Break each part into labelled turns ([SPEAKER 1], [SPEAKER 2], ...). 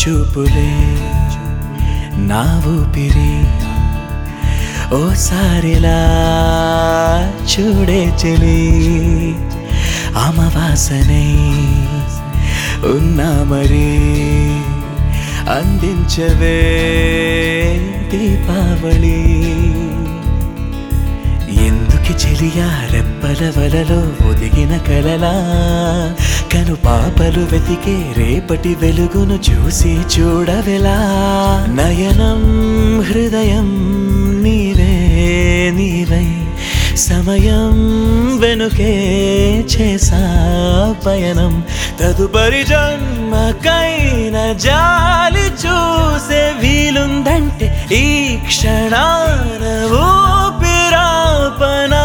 [SPEAKER 1] చూపులే నా ఊపిరి ఓసారిలా చూడే చెలి అమవాసనై ఉన్నా మరి అందించవే దీపావళి ఎందుకి చెలియా రెప్పల వలలో ఒదిగిన కలలా కను పాపలు వెతికే రేపటి వెలుగును చూసి చూడవెలా నయనం హృదయం నీవే నీవై సమయం వెనుకే చేసా పయనం తదుపరి జన్మకైన జాలి చూసే వీలుందంటే ఈ క్షణాన ఊపిరాపనా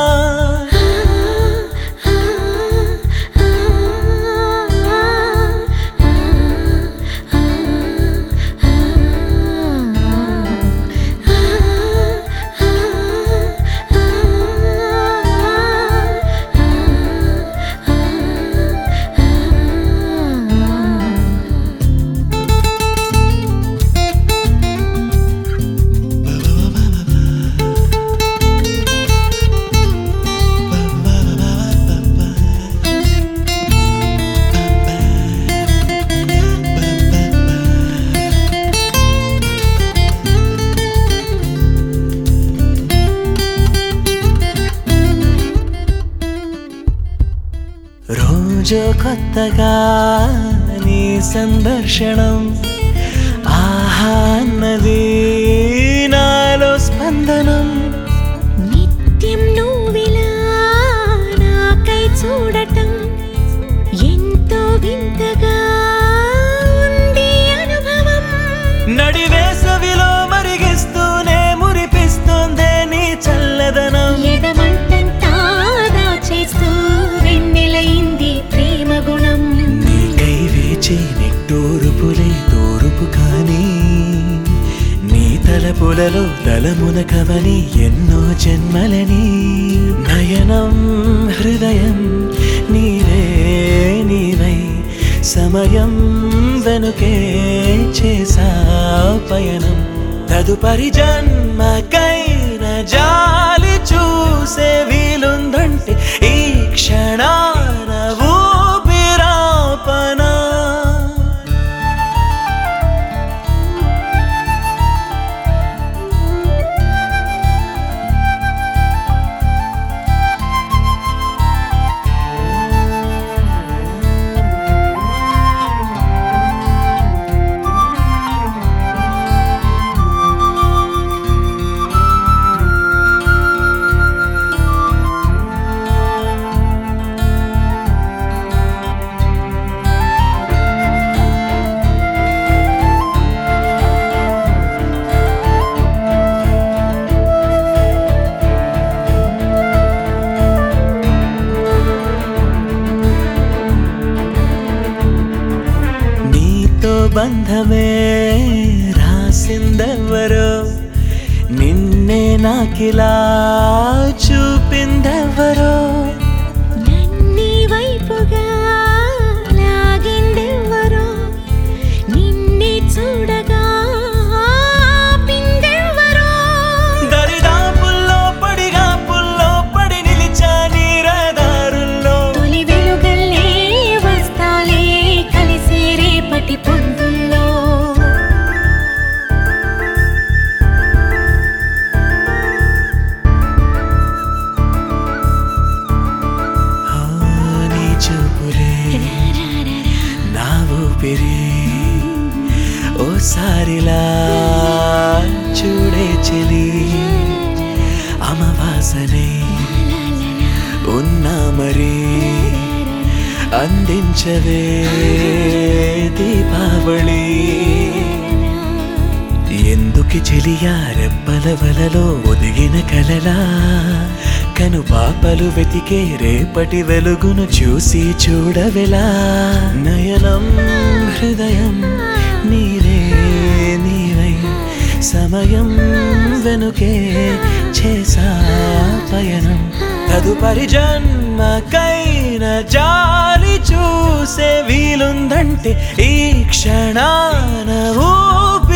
[SPEAKER 1] రోజు కొత్తగా నీ సందర్శనం ఆహా అన్నది నాలో స్పందనం
[SPEAKER 2] నిత్యం నువ్విలా నాకై చూడటం ఎంతో వింతగా ఉంది అనుభవం
[SPEAKER 1] నడివేసవిలో మరిగిస్తూనే మురిపిస్తోందే నీ చల్లదనం
[SPEAKER 2] ఎదమంటంతా దాచేస్తూ వెన్నెలైంది ప్రేమ గుణం
[SPEAKER 1] నీకై వేచి నిట్టూరుపులే తూరుపు కానీ నీ తలపులలో తలమున కవని ఎన్నో జన్మలని నయనం హృదయం నీవే నీవై సమయం వెనుకే చేసా పయనం తదుపరి జన్మకైన జాలి చూసే వీలుందంటే ఈ క్షణాన ఊపిరాపనా బంధమే రాసిందెవరో నిన్నే నాకిలా చూపిందెవరో
[SPEAKER 2] నన్ని వైపుగా లాగిందెవరో నిన్నే చూడగా ఆపిందెవరో
[SPEAKER 1] దరిదాపుల్లో పడిగాపుల్లో పడి నిలిచా నీ రహదారుల్లో
[SPEAKER 2] తొలి వెలుగల్లే వస్తాలే కలిసే రేపటి పొద్దుల్లో
[SPEAKER 1] నీ చూపులే నా ఊపిరి ఓసారిలా చూడే చెలి అమవాసనై ఉన్నా మరి అందించవే దీపావళి ఎందుకి చెలియా రెప్పల వలలో ఒదిగిన కలలా కను పాపలు వెతికే రేపటి వెలుగును చూసి చూడవెలా నయనం హృదయం నీవే నీవై సమయం వెనుకే చేసా పయనం తదుపరి జన్మకైన జాలి చూసి చూసే వీలుందంటే ఈ క్షణాన ఊపిరి